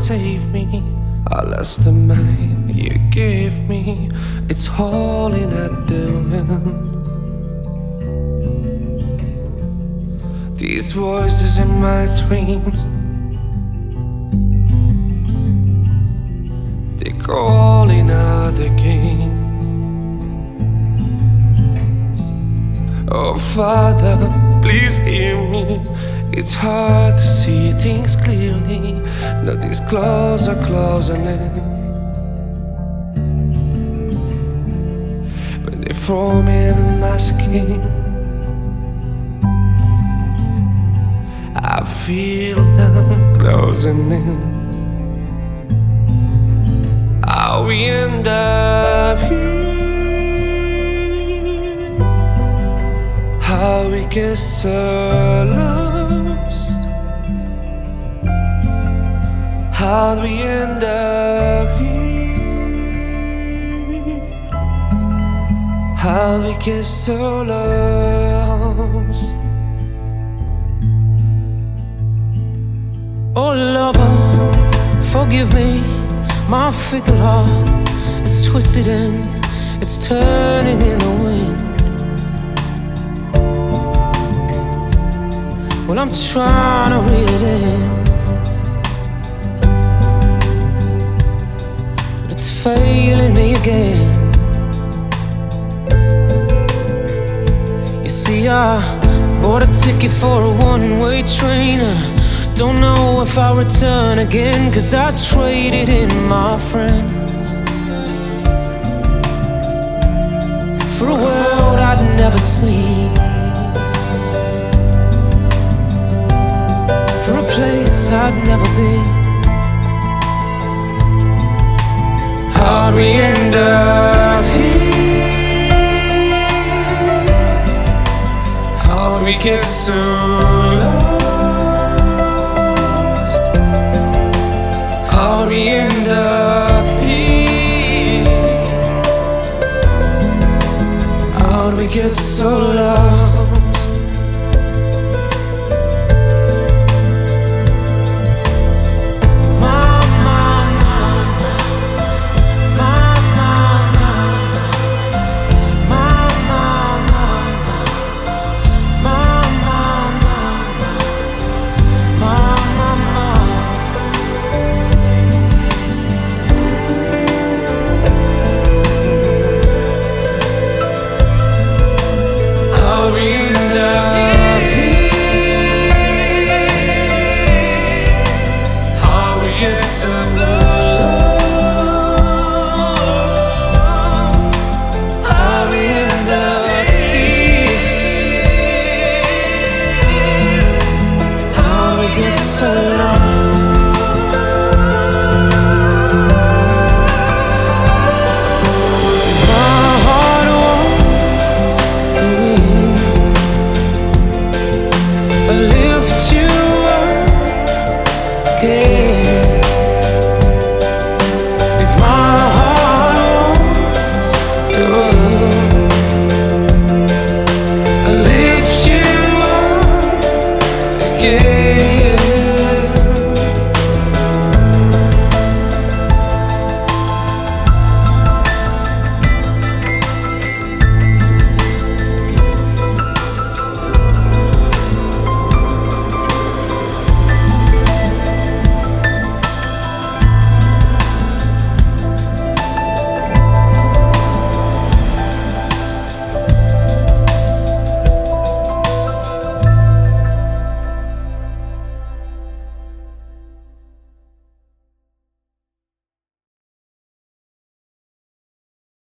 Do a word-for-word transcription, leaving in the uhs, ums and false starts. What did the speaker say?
save me. I lost the mind you gave me. It's hauling at the wind. These voices in my dreams, they're calling out again. Oh Father, please hear me. It's hard to see things clearly. Nothing's closer, closer now. When they throw me in my skin, I feel them closing in. How we end up here, how we get so lost, how we end up here, how we get so lost. Oh lover, forgive me, my fickle heart is twisted and it's turning in the wind. Well, I'm trying to read it in, but it's failing me again. You see, I bought a ticket for a one-way train, and I don't know if I'll return again, 'cause I traded in my friends for a world I'd never seen, for a place I'd never been. How'd we end up here? How'd we get so lost? How'd we end up here? How'd we get so lost?